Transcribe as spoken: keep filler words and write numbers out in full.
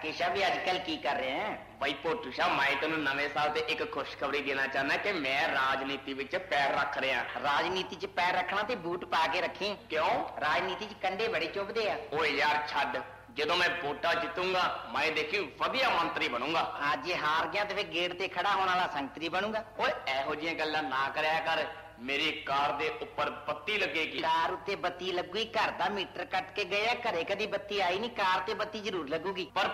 केशव भी आजकल की कर रहे हैं? भाई पोटू शाह मैं तेन नवे साल ते एक खुशखबरी देना चाहना कि मैं राजनीति विच पैर रख रहा। राजनीति च पैर रखना ते बूट पा के रखी। क्यों? राजनीति च कंडे बड़े चुभदे आ। ओए यार छड्ड, ਜਦੋਂ मैं वोटा जितूंगा मैं देखी वधिया मंत्री बनूंगा। आज जे हार गया तो फिर गेट ते खड़ा होने वाला संतरी बनूंगा। ओए ਇਹੋ ਜਿਹੀਆਂ ਗੱਲਾਂ ना करया कर। मेरी कार दे ऊपर बत्ती लगेगी। कार उत्ते बत्ती लगूगी, घर दा मीटर कट के गया, घरे कदी बत्ती आई नहीं, कार ते बत्ती जरूर लगूगी। पर